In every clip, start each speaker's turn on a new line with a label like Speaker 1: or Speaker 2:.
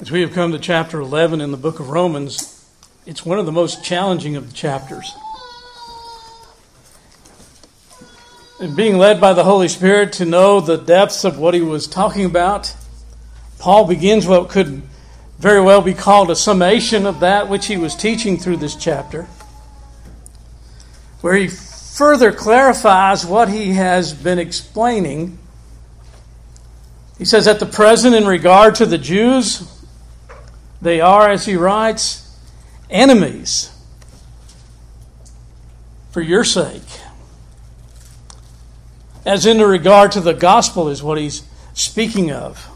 Speaker 1: As we have come to chapter 11 in the book of Romans, it's one of the most challenging of the chapters. And being led by the Holy Spirit to know the depths of what he was talking about, Paul begins what could very well be called a summation of that which he was teaching through this chapter, where he further clarifies what he has been explaining. He says, at the present, in regard to the Jews, they are, as he writes, enemies for your sake. As in regard to the gospel is what he's speaking of.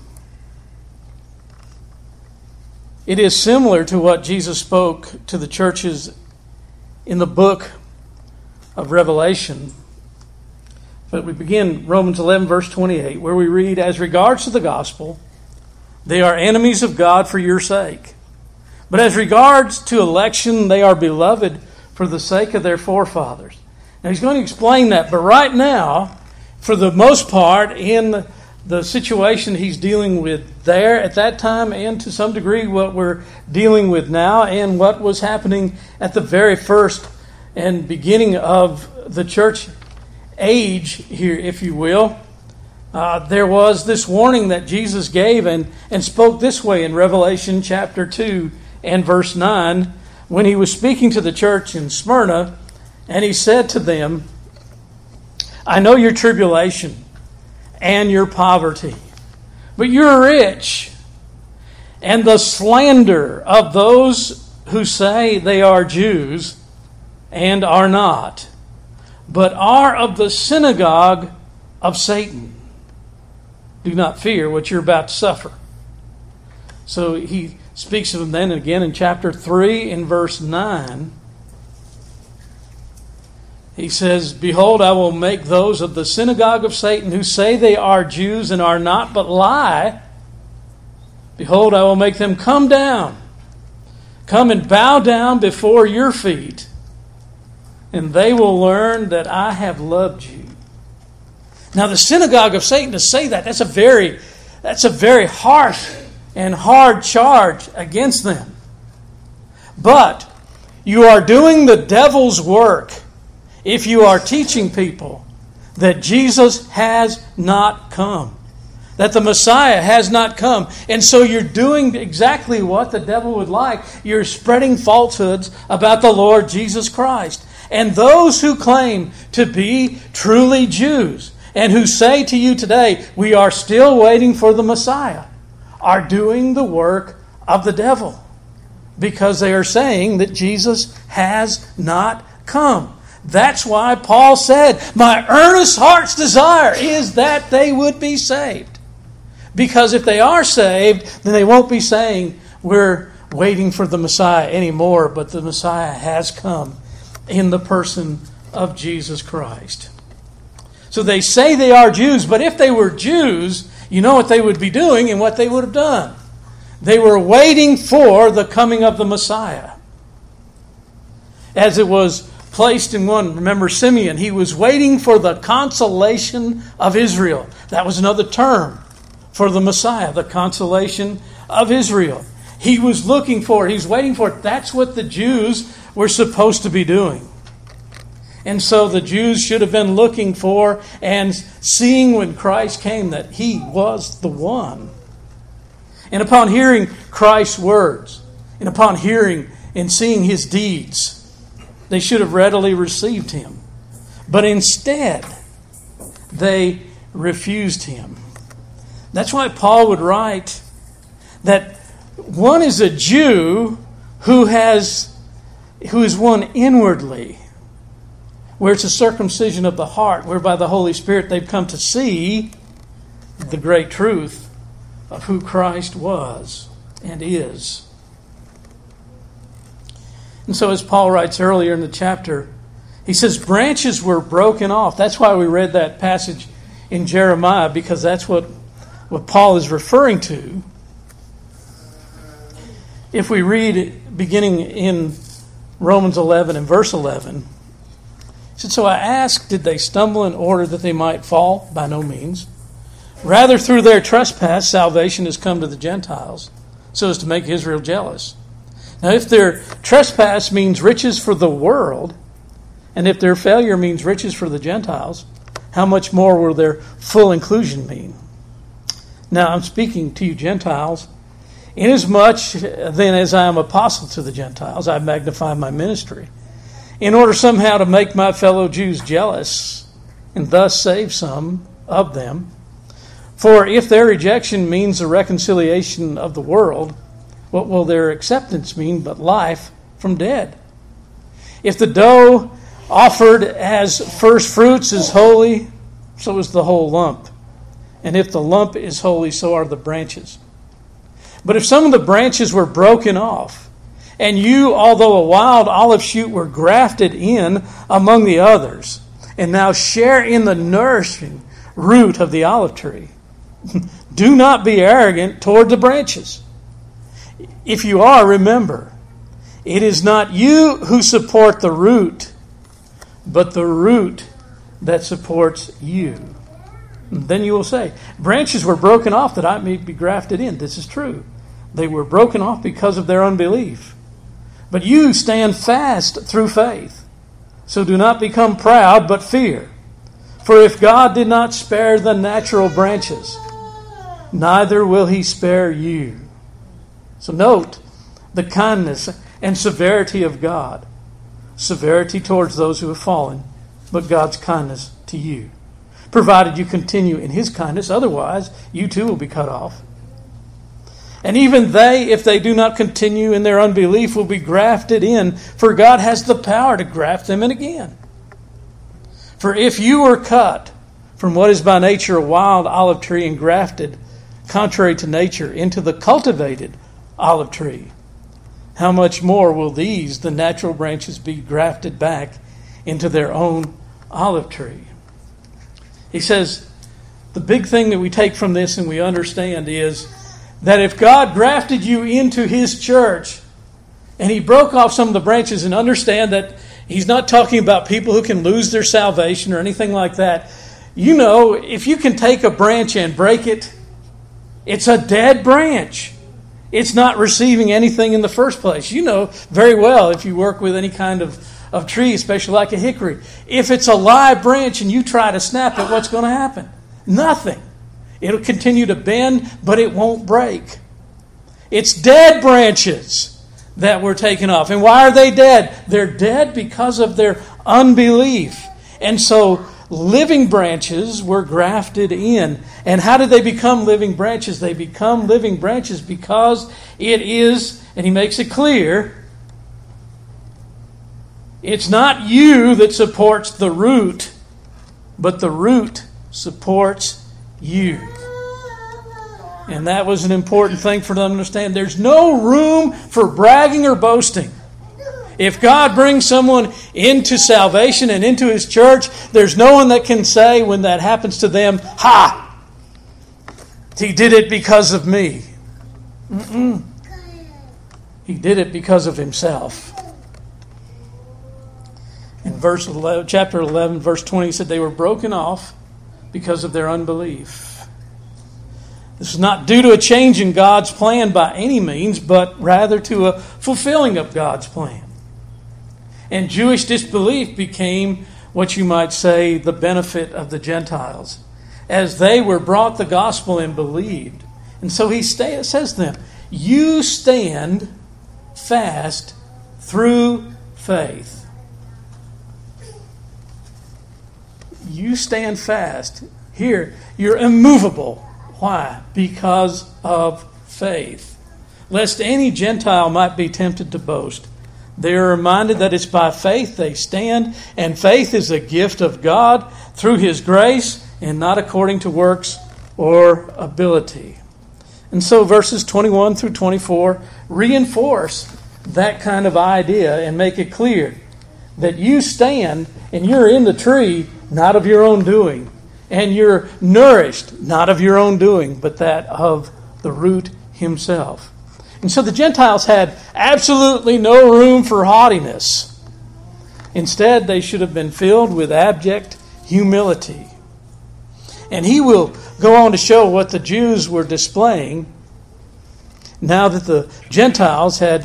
Speaker 1: It is similar to what Jesus spoke to the churches in the book of Revelation. But we begin Romans 11, verse 28, where we read, as regards to the gospel, they are enemies of God for your sake. But as regards to election, they are beloved for the sake of their forefathers. Now he's going to explain that, but right now, for the most part, in the situation he's dealing with there at that time, and to some degree what we're dealing with now, and what was happening at the very first and beginning of the church age here, if you will, there was this warning that Jesus gave and spoke this way in Revelation chapter 2 and verse 9, when he was speaking to the church in Smyrna, and he said to them, I know your tribulation and your poverty, but you're rich, and the slander of those who say they are Jews and are not, but are of the synagogue of Satan. Do not fear what you're about to suffer. So he speaks of them then again in chapter 3 in verse 9. He says, behold, I will make those of the synagogue of Satan who say they are Jews and are not, but lie. Behold, I will make them come and bow down before your feet, and they will learn that I have loved you. Now, the synagogue of Satan, to say that, that's a very harsh and hard charge against them. But you are doing the devil's work if you are teaching people that Jesus has not come, that the Messiah has not come. And so you're doing exactly what the devil would like. You're spreading falsehoods about the Lord Jesus Christ. And those who claim to be truly Jews and who say to you today, we are still waiting for the Messiah, are doing the work of the devil, because they are saying that Jesus has not come. That's why Paul said, my earnest heart's desire is that they would be saved. Because if they are saved, then they won't be saying we're waiting for the Messiah anymore, but the Messiah has come in the person of Jesus Christ. So they say they are Jews, but if they were Jews, you know what they would be doing and what they would have done. They were waiting for the coming of the Messiah. As it was placed in one, remember Simeon, he was waiting for the consolation of Israel. That was another term for the Messiah, the consolation of Israel. He was looking for it. He was waiting for it. That's what the Jews were supposed to be doing. And so the Jews should have been looking for and seeing when Christ came that he was the one. And upon hearing Christ's words, and upon hearing and seeing his deeds, they should have readily received him. But instead, they refused him. That's why Paul would write that one is a Jew who is one inwardly, where it's a circumcision of the heart, whereby the Holy Spirit they've come to see the great truth of who Christ was and is. And so as Paul writes earlier in the chapter, he says branches were broken off. That's why we read that passage in Jeremiah, because that's what Paul is referring to. If we read beginning in Romans 11 and verse 11, he said, so I asked, did they stumble in order that they might fall? By no means. Rather, through their trespass, salvation has come to the Gentiles, so as to make Israel jealous. Now, if their trespass means riches for the world, and if their failure means riches for the Gentiles, how much more will their full inclusion mean? Now, I'm speaking to you Gentiles. Inasmuch then as I am apostle to the Gentiles, I magnify my ministry, in order somehow to make my fellow Jews jealous, and thus save some of them. For if their rejection means the reconciliation of the world, what will their acceptance mean but life from dead? If the dough offered as first fruits is holy, so is the whole lump. And if the lump is holy, so are the branches. But if some of the branches were broken off, and you, although a wild olive shoot, were grafted in among the others, and now share in the nourishing root of the olive tree, do not be arrogant toward the branches. If you are, remember, it is not you who support the root, but the root that supports you. And then you will say, branches were broken off that I may be grafted in. This is true. They were broken off because of their unbelief. But you stand fast through faith. So do not become proud, but fear. For if God did not spare the natural branches, neither will he spare you. So note the kindness and severity of God. Severity towards those who have fallen, but God's kindness to you. Provided you continue in his kindness, otherwise you too will be cut off. And even they, if they do not continue in their unbelief, will be grafted in, for God has the power to graft them in again. For if you were cut from what is by nature a wild olive tree and grafted, contrary to nature, into the cultivated olive tree, how much more will these, the natural branches, be grafted back into their own olive tree? He says, the big thing that we take from this and we understand is that if God grafted you into his church and he broke off some of the branches, and understand that he's not talking about people who can lose their salvation or anything like that. You know, if you can take a branch and break it, it's a dead branch. It's not receiving anything in the first place. You know very well if you work with any kind of tree, especially like a hickory. If it's a live branch and you try to snap it, what's going to happen? Nothing. It'll continue to bend, but it won't break. It's dead branches that were taken off. And why are they dead? They're dead because of their unbelief. And so living branches were grafted in. And how did they become living branches? They become living branches because it is, and he makes it clear, it's not you that supports the root, but the root supports you. And that was an important thing for them to understand. There's no room for bragging or boasting. If God brings someone into salvation and into his church, there's no one that can say when that happens to them, "Ha! He did it because of me." He did it because of himself. In chapter 11, verse 20, he said they were broken off because of their unbelief. This is not due to a change in God's plan by any means, but rather to a fulfilling of God's plan. And Jewish disbelief became what you might say the benefit of the Gentiles, as they were brought the gospel and believed. And so he says to them, you stand fast through faith. You stand fast. Here, you're immovable. Why? Because of faith. Lest any Gentile might be tempted to boast. They are reminded that it's by faith they stand, and faith is a gift of God through his grace and not according to works or ability. And so verses 21 through 24 reinforce that kind of idea and make it clear that you stand and you're in the tree, not of your own doing. And you're nourished, not of your own doing, but that of the root himself. And so the Gentiles had absolutely no room for haughtiness. Instead, they should have been filled with abject humility. And he will go on to show what the Jews were displaying now that the Gentiles had,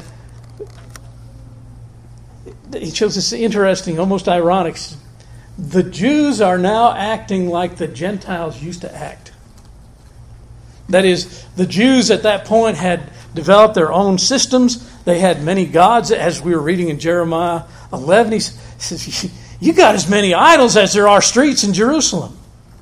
Speaker 1: he shows this interesting, almost ironic, the Jews are now acting like the Gentiles used to act. That is, the Jews at that point had developed their own systems. They had many gods, as we were reading in Jeremiah 11. He says, you got as many idols as there are streets in Jerusalem.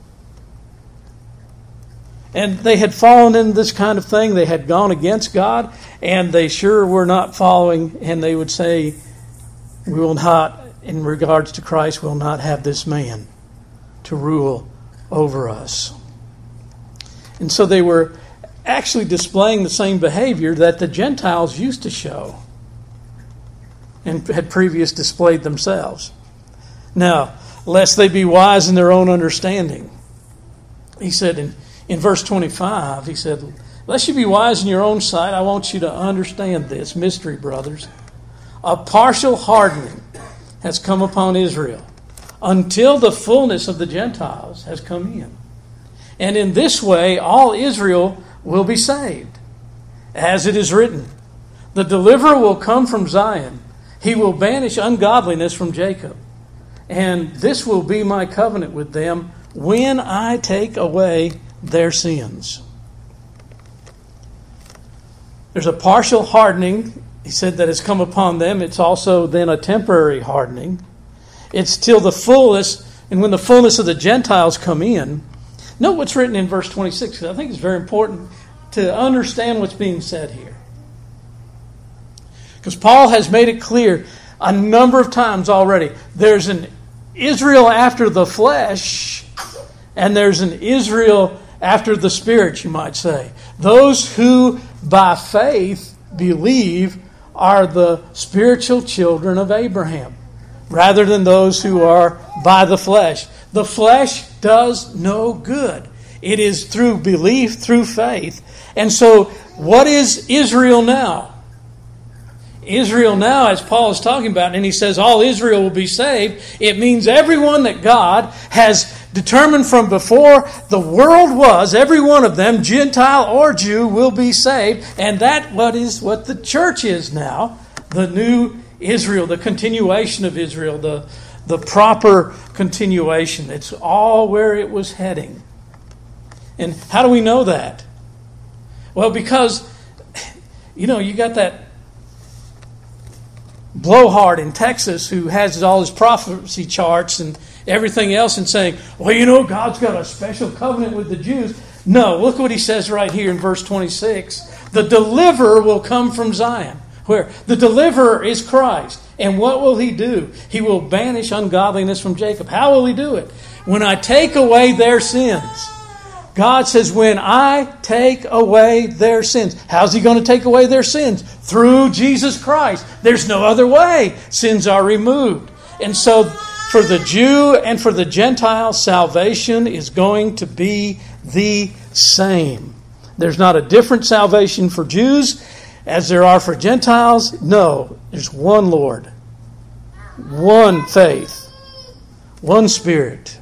Speaker 1: And they had fallen in this kind of thing. They had gone against God, and they sure were not following. And they would say, we will not, in regards to Christ, will not have this man to rule over us. And so they were actually displaying the same behavior that the Gentiles used to show and had previously displayed themselves. Now, lest they be wise in their own understanding. He said in verse 25, he said, lest you be wise in your own sight, I want you to understand this mystery, brothers. A partial hardening has come upon Israel until the fullness of the Gentiles has come in. And in this way, all Israel will be saved. As it is written, the deliverer will come from Zion. He will banish ungodliness from Jacob. And this will be my covenant with them when I take away their sins. There's a partial hardening, he said, that has come upon them. It's also then a temporary hardening. It's till the fullness, and when the fullness of the Gentiles come in. Note what's written in verse 26, because I think it's very important to understand what's being said here. Because Paul has made it clear a number of times already. There's an Israel after the flesh, and there's an Israel after the Spirit, you might say. Those who by faith believe are the spiritual children of Abraham, rather than those who are by the flesh. The flesh does no good. It is through belief, through faith. And so, what is Israel now? Israel now, as Paul is talking about, and he says all Israel will be saved, it means everyone that God has determined from before the world was, every one of them, Gentile or Jew, will be saved. And that is what the church is now, the new Israel, the continuation of Israel, the proper continuation. It's all where it was heading. And how do we know that? Well, because, you got that blowhard in Texas who has all his prophecy charts and everything else and saying, well, God's got a special covenant with the Jews. No, look what he says right here in verse 26. The deliverer will come from Zion. Where? The deliverer is Christ. And what will he do? He will banish ungodliness from Jacob. How will he do it? When I take away their sins. God says, when I take away their sins. How's he going to take away their sins? Through Jesus Christ. There's no other way. Sins are removed. And so for the Jew and for the Gentile, salvation is going to be the same. There's not a different salvation for Jews as there are for Gentiles. No, there's one Lord, one faith, one Spirit.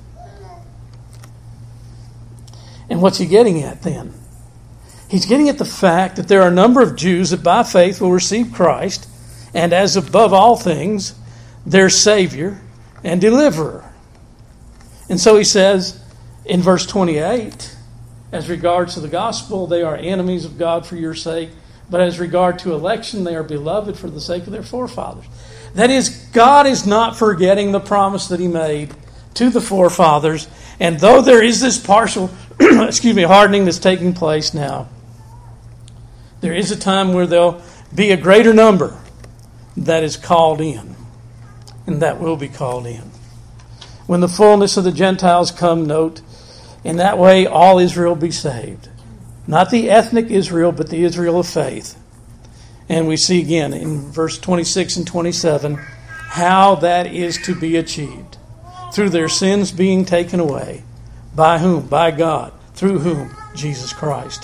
Speaker 1: And what's he getting at then? He's getting at the fact that there are a number of Jews that by faith will receive Christ, and as above all things, their Savior and Deliverer. And so he says in verse 28, as regards to the gospel, they are enemies of God for your sake, but as regard to election, they are beloved for the sake of their forefathers. That is, God is not forgetting the promise that he made to the forefathers. And though there is this partial hardening that's taking place now, there is a time where there'll be a greater number that is called in, and that will be called in. When the fullness of the Gentiles come, note, in that way all Israel will be saved. Not the ethnic Israel, but the Israel of faith. And we see again in verse 26 and 27 how that is to be achieved. Through their sins being taken away. By whom? By God. Through whom? Jesus Christ.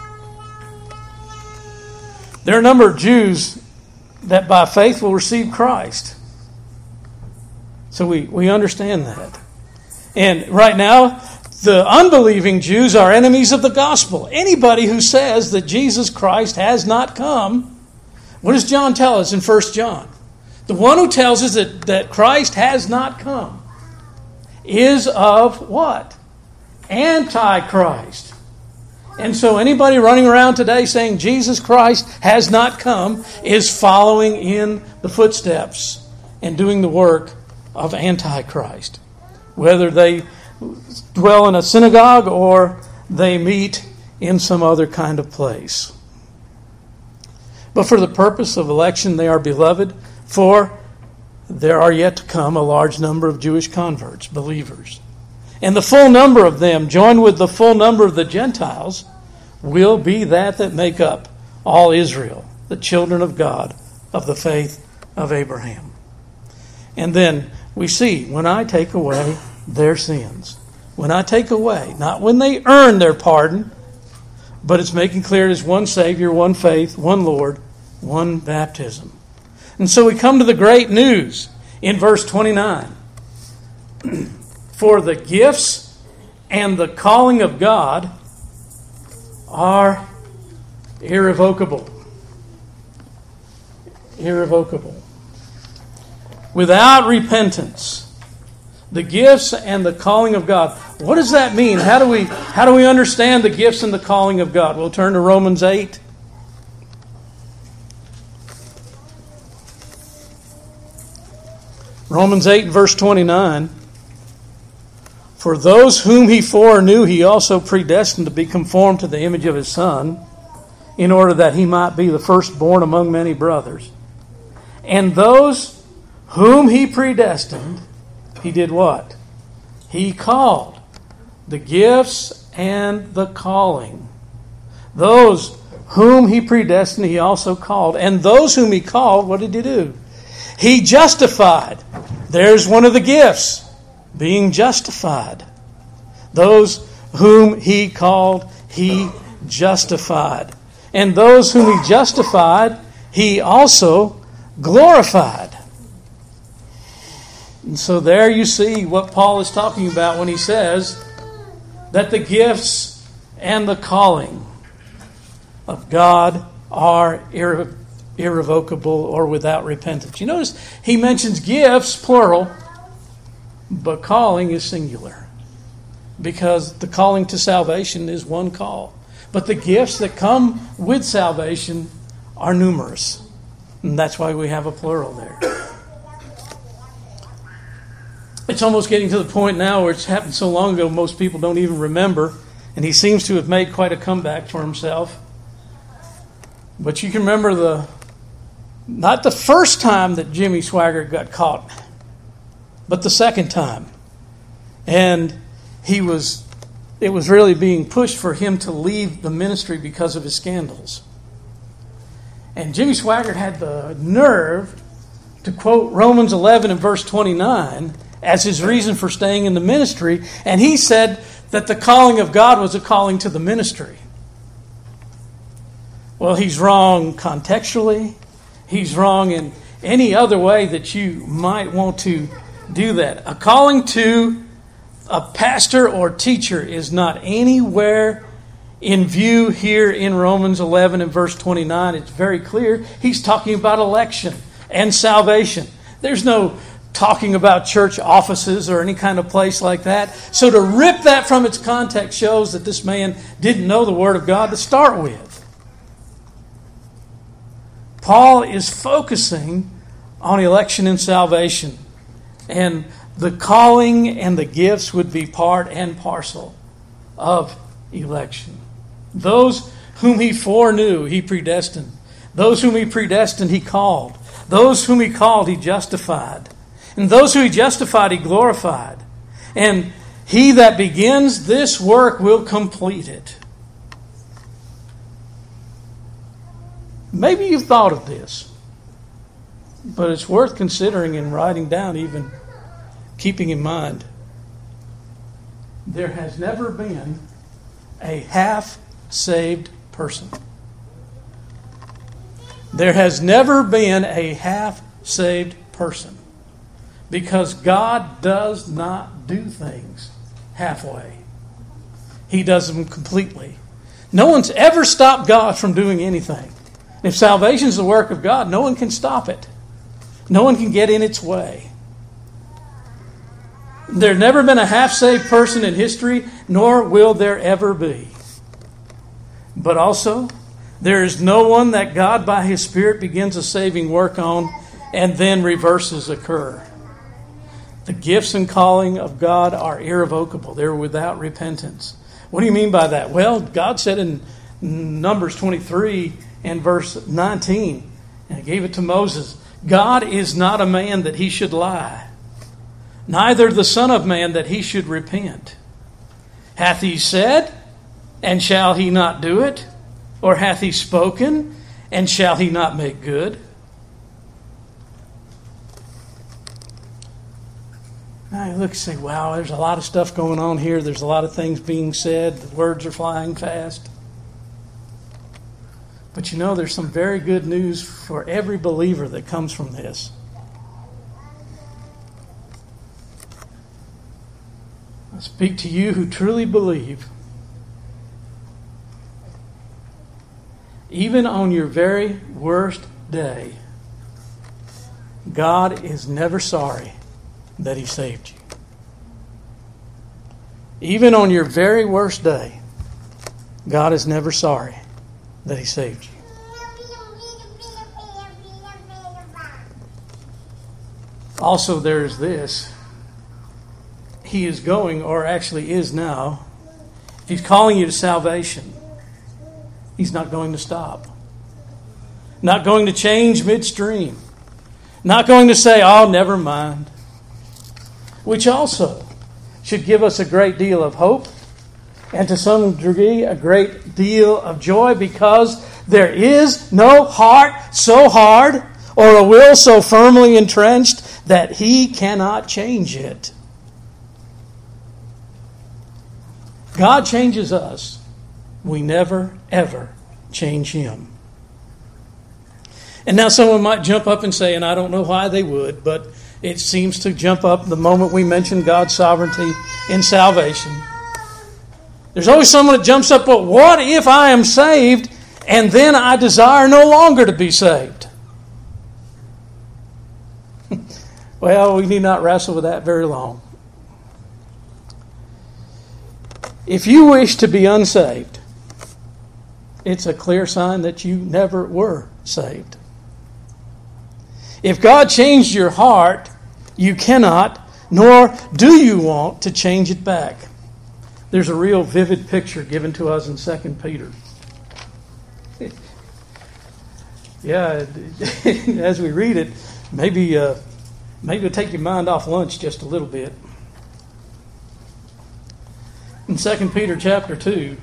Speaker 1: There are a number of Jews that by faith will receive Christ. So we understand that. And right now, The unbelieving Jews are enemies of the gospel. Anybody who says that Jesus Christ has not come, what does John tell us in 1 John? The one who tells us that Christ has not come is of what? Antichrist. And so anybody running around today saying Jesus Christ has not come is following in the footsteps and doing the work of Antichrist. Whether they dwell in a synagogue or they meet in some other kind of place. But for the purpose of election they are beloved, for there are yet to come a large number of Jewish converts, believers. And the full number of them, joined with the full number of the Gentiles, will be that make up all Israel, the children of God, of the faith of Abraham. And then we see, when I take away their sins, when I take away, not when they earn their pardon, but it's making clear there's one Savior, one faith, one Lord, one baptism. And so we come to the great news in verse 29. For the gifts and the calling of God are irrevocable. Irrevocable. Without repentance. The gifts and the calling of God. What does that mean? How do we understand the gifts and the calling of God? We'll turn to Romans 8. Romans 8 verse 29. For those whom he foreknew, he also predestined to be conformed to the image of his Son, in order that he might be the firstborn among many brothers. And those whom he predestined, he did what? He called. The gifts and the calling. Those whom he predestined, he also called. And those whom he called, what did he do? He justified. There's one of the gifts. Being justified. Those whom he called, he justified. And those whom he justified, he also glorified. And so there you see what Paul is talking about when he says that the gifts and the calling of God are irrevocable or without repentance. You notice he mentions gifts, plural, but calling is singular. Because the calling to salvation is one call. But the gifts that come with salvation are numerous. And that's why we have a plural there. It's almost getting to the point now where it's happened so long ago most people don't even remember. And he seems to have made quite a comeback for himself. But you can remember not the first time that Jimmy Swaggart got caught, but the second time. And it was really being pushed for him to leave the ministry because of his scandals. And Jimmy Swaggart had the nerve to quote Romans 11 and verse 29 as his reason for staying in the ministry. And he said that the calling of God was a calling to the ministry. Well, he's wrong contextually. He's wrong in any other way that you might want to do that. A calling to a pastor or teacher is not anywhere in view here in Romans 11 and verse 29. It's very clear. He's talking about election and salvation. There's no talking about church offices or any kind of place like that. So to rip that from its context shows that this man didn't know the Word of God to start with. Paul is focusing on election and salvation. And the calling and the gifts would be part and parcel of election. Those whom he foreknew, he predestined. Those whom he predestined, he called. Those whom he called, he justified. And those whom he justified, he glorified. And he that begins this work will complete it. Maybe you've thought of this, but it's worth considering and writing down, even keeping in mind. There has never been a half-saved person. There has never been a half-saved person, because God does not do things halfway. He does them completely. No one's ever stopped God from doing anything. If salvation is the work of God, no one can stop it. No one can get in its way. There's never been a half-saved person in history, nor will there ever be. But also, there is no one that God by His Spirit begins a saving work on and then reverses occur. The gifts and calling of God are irrevocable. They're without repentance. What do you mean by that? Well, God said in Numbers 23 and verse 19, and He gave it to Moses, God is not a man that He should lie, neither the Son of Man that He should repent. Hath He said, and shall He not do it? Or hath He spoken, and shall He not make good? Now you look and say, wow, there's a lot of stuff going on here. There's a lot of things being said. The words are flying fast. But you know, there's some very good news for every believer that comes from this. I speak to you who truly believe. Even on your very worst day, God is never sorry that He saved you. Even on your very worst day, God is never sorry that He saved you. Also, there is this. He is going, or actually is now, if He's calling you to salvation, He's not going to stop. Not going to change midstream. Not going to say, oh, never mind. Which also should give us a great deal of hope and to some degree a great deal of joy, because there is no heart so hard or a will so firmly entrenched that He cannot change it. God changes us. We never, ever change Him. And now someone might jump up and say, and I don't know why they would, but it seems to jump up the moment we mention God's sovereignty in salvation. There's always someone that jumps up, but what if I am saved and then I desire no longer to be saved? Well, we need not wrestle with that very long. If you wish to be unsaved, it's a clear sign that you never were saved. If God changed your heart, you cannot, nor do you want to change it back. There's a real vivid picture given to us in 2 Peter. Yeah, as we read it, maybe it'll take your mind off lunch just a little bit. In 2 Peter chapter 2,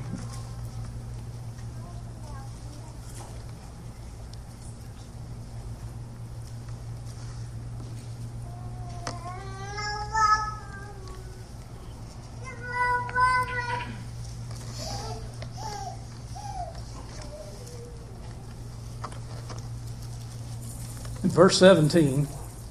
Speaker 1: in verse 17,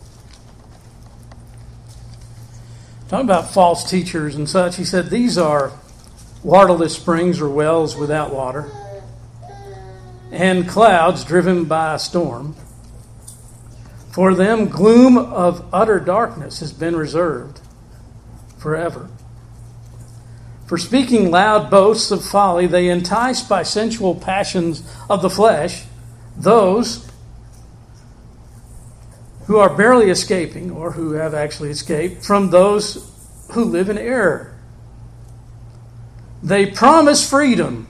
Speaker 1: talking about false teachers and such, he said, these are waterless springs or wells without water, and clouds driven by a storm. For them gloom of utter darkness has been reserved forever. For speaking loud boasts of folly, they entice by sensual passions of the flesh those who are barely escaping, or who have actually escaped, from those who live in error. They promise freedom,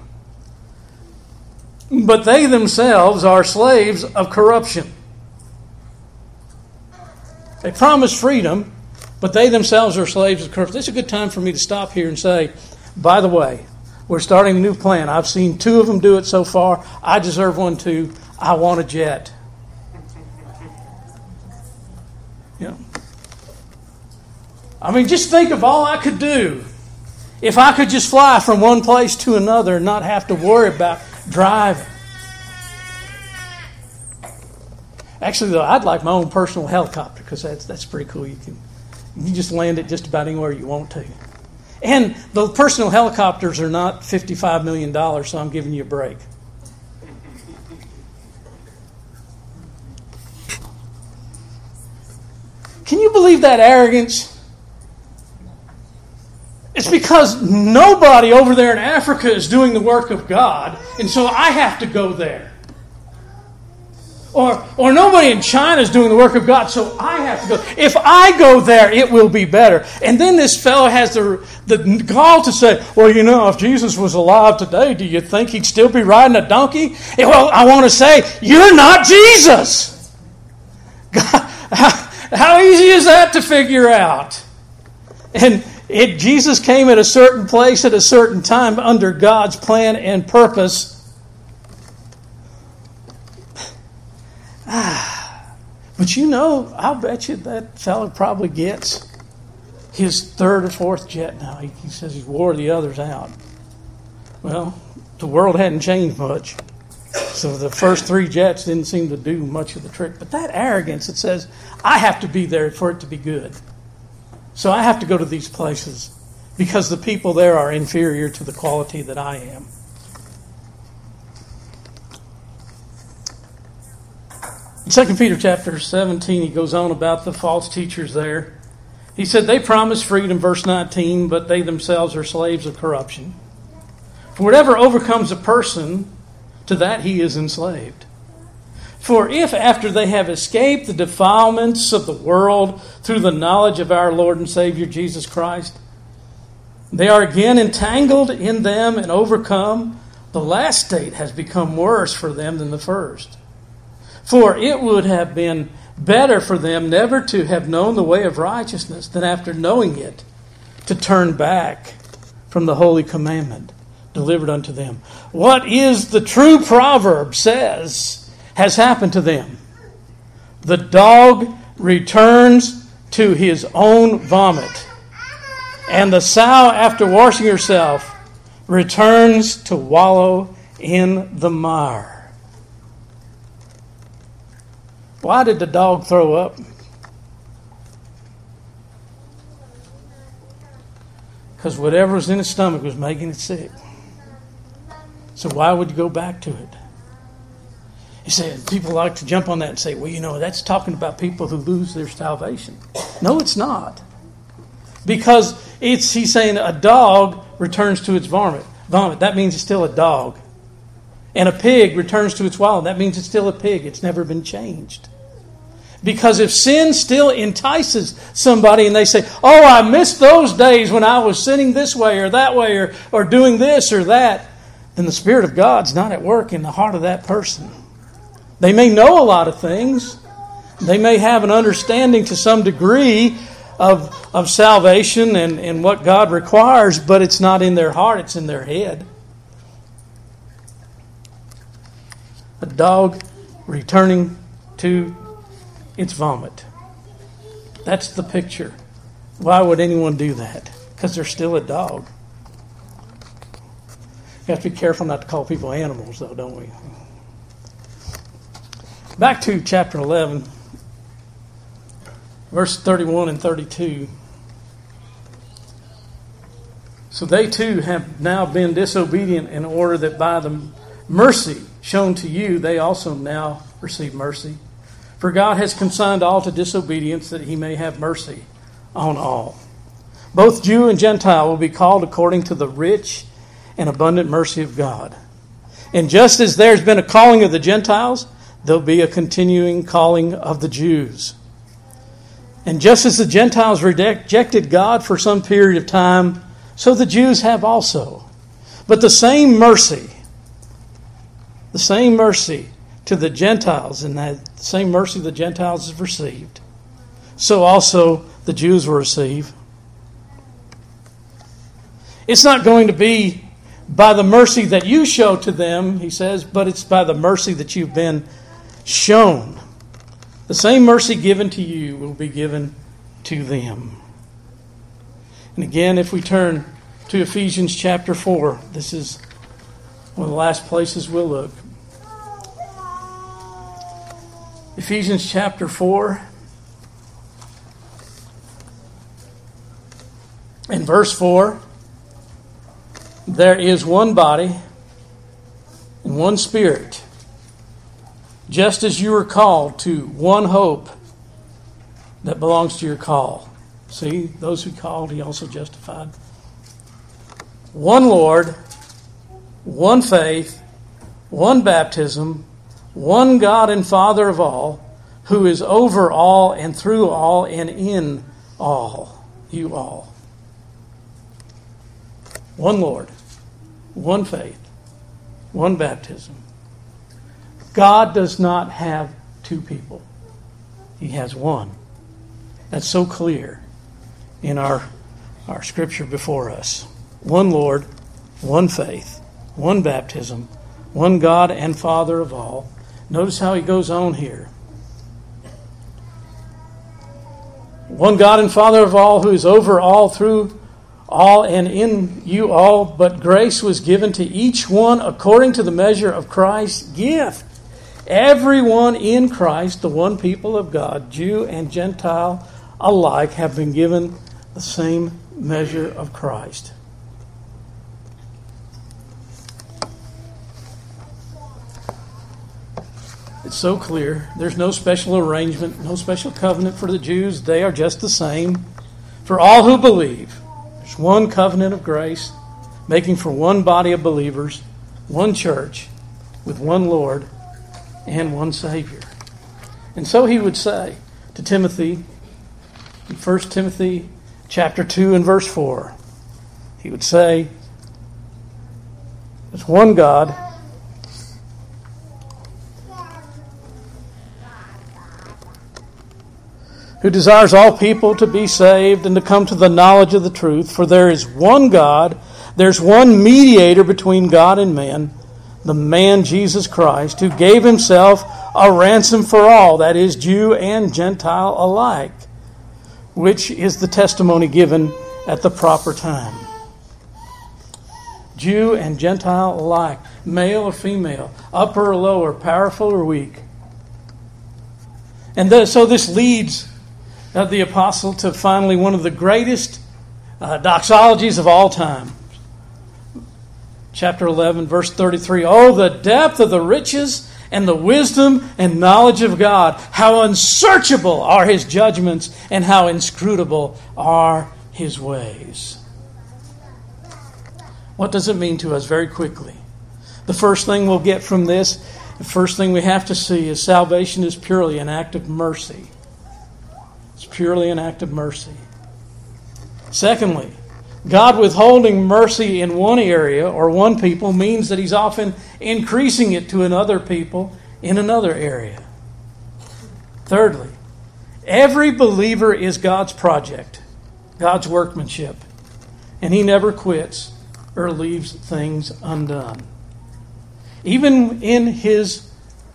Speaker 1: but they themselves are slaves of corruption. They promise freedom, but they themselves are slaves of corruption. This is a good time for me to stop here and say, by the way, we're starting a new plan. I've seen 2 of them do it so far. I deserve one too. I want a jet. I mean, just think of all I could do if I could just fly from one place to another and not have to worry about driving. Actually, though, I'd like my own personal helicopter, because that's pretty cool. You can just land it just about anywhere you want to. And the personal helicopters are not $55 million, so I'm giving you a break. Can you believe that arrogance? It's because nobody over there in Africa is doing the work of God, and so I have to go there. Or nobody in China is doing the work of God, so I have to go. If I go there, it will be better. And then this fellow has the gall to say, well, you know, if Jesus was alive today, do you think he'd still be riding a donkey? And, well, I want to say, you're not Jesus. God, how easy is that to figure out? And Jesus came at a certain place at a certain time under God's plan and purpose. But you know, I'll bet you that fellow probably gets his third or fourth jet now. He says he wore the others out. Well, the world hadn't changed much. So the first 3 jets didn't seem to do much of the trick. But that arrogance that says, I have to be there for it to be good. So I have to go to these places because the people there are inferior to the quality that I am. In 2 Peter chapter 17, he goes on about the false teachers there. He said, they promise freedom, verse 19, but they themselves are slaves of corruption. For whatever overcomes a person, to that he is enslaved. For if after they have escaped the defilements of the world through the knowledge of our Lord and Savior Jesus Christ, they are again entangled in them and overcome, the last state has become worse for them than the first. For it would have been better for them never to have known the way of righteousness than after knowing it to turn back from the holy commandment delivered unto them. What is the true proverb says has happened to them. The dog returns to his own vomit, and the sow, after washing herself, returns to wallow in the mire. Why did the dog throw up? Because whatever was in its stomach was making it sick. So why would you go back to it? He said, people like to jump on that and say, well, you know, that's talking about people who lose their salvation. No, it's not. Because he's saying a dog returns to its vomit. That means it's still a dog. And a pig returns to its wallow. That means it's still a pig. It's never been changed. Because if sin still entices somebody and they say, oh, I missed those days when I was sinning this way or that way or doing this or that, then the Spirit of God's not at work in the heart of that person. They may know a lot of things. They may have an understanding to some degree of salvation and what God requires, but it's not in their heart, it's in their head. A dog returning to its vomit. That's the picture. Why would anyone do that? Because they're still a dog. You have to be careful not to call people animals, though, don't we? Back to chapter 11, verse 31 and 32. So they too have now been disobedient in order that by the mercy shown to you, they also now receive mercy. For God has consigned all to disobedience that he may have mercy on all. Both Jew and Gentile will be called according to the rich and abundant mercy of God. And just as there's been a calling of the Gentiles, there'll be a continuing calling of the Jews. And just as the Gentiles rejected God for some period of time, so the Jews have also. But the same mercy to the Gentiles, and that same mercy the Gentiles have received, so also the Jews will receive. It's not going to be by the mercy that you show to them, he says, but it's by the mercy that you've been shown. The same mercy given to you will be given to them. And again, if we turn to Ephesians chapter 4, this is one of the last places we'll look. Ephesians chapter 4 and verse 4. there is one body and one Spirit, just as you are called to one hope that belongs to your call. See, those who called, he also justified. One Lord, one faith, one baptism, one God and Father of all, who is over all and through all and in all, you all. One Lord, one faith, one baptism. God does not have two people. He has one. That's so clear in our scripture before us. One Lord, one faith, one baptism, one God and Father of all. Notice how he goes on here. One God and Father of all, who is over all, through all, and in you all. But grace was given to each one according to the measure of Christ's gift. Everyone in Christ, the one people of God, Jew and Gentile alike, have been given the same measure of Christ. It's so clear. There's no special arrangement, no special covenant for the Jews. They are just the same for all who believe. There's one covenant of grace, making for one body of believers, one church, with one Lord and one Savior. And so he would say to Timothy, in 1 Timothy chapter 2 and verse 4, he would say, there's one God, who desires all people to be saved and to come to the knowledge of the truth. For there is one God, there's one mediator between God and man, the man Jesus Christ, who gave himself a ransom for all, that is, Jew and Gentile alike, which is the testimony given at the proper time. Jew and Gentile alike, male or female, upper or lower, powerful or weak. And so this leads the apostle to finally one of the greatest doxologies of all time. Chapter 11, verse 33. Oh, the depth of the riches and the wisdom and knowledge of God. How unsearchable are his judgments and how inscrutable are his ways. What does it mean to us very quickly? The first thing we'll get from this, the first thing we have to see is salvation is purely an act of mercy. It's purely an act of mercy. Secondly, God withholding mercy in one area or one people means that he's often increasing it to another people in another area. Thirdly, every believer is God's project, God's workmanship, and he never quits or leaves things undone. Even in his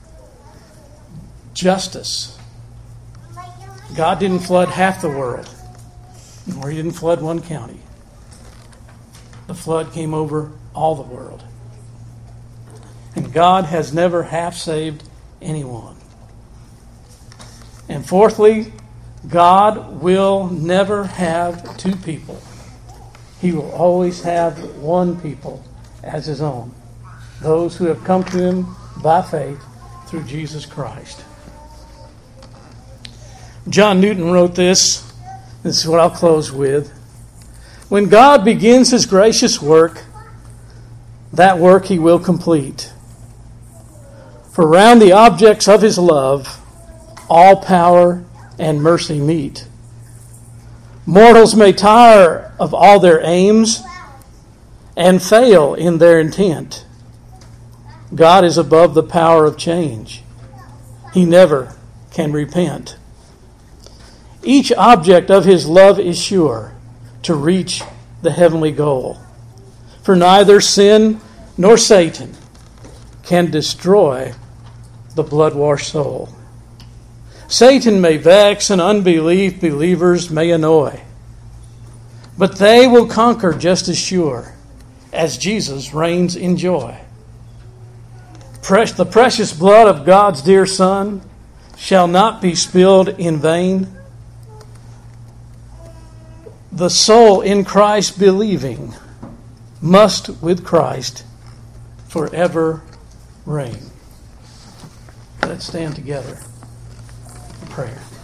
Speaker 1: justice, God didn't flood half the world, or he didn't flood one county. The flood came over all the world. And God has never half-saved anyone. And fourthly, God will never have two people. He will always have one people as his own. Those who have come to him by faith through Jesus Christ. John Newton wrote this. This is what I'll close with. When God begins his gracious work, that work he will complete. For round the objects of his love, all power and mercy meet. Mortals may tire of all their aims and fail in their intent. God is above the power of change. He never can repent. Each object of his love is sure to reach the heavenly goal. For neither sin nor Satan can destroy the blood-washed soul. Satan may vex and unbelief believers may annoy, but they will conquer just as sure as Jesus reigns in joy. The precious blood of God's dear Son shall not be spilled in vain. The soul in Christ believing must with Christ forever reign. Let's stand together in prayer.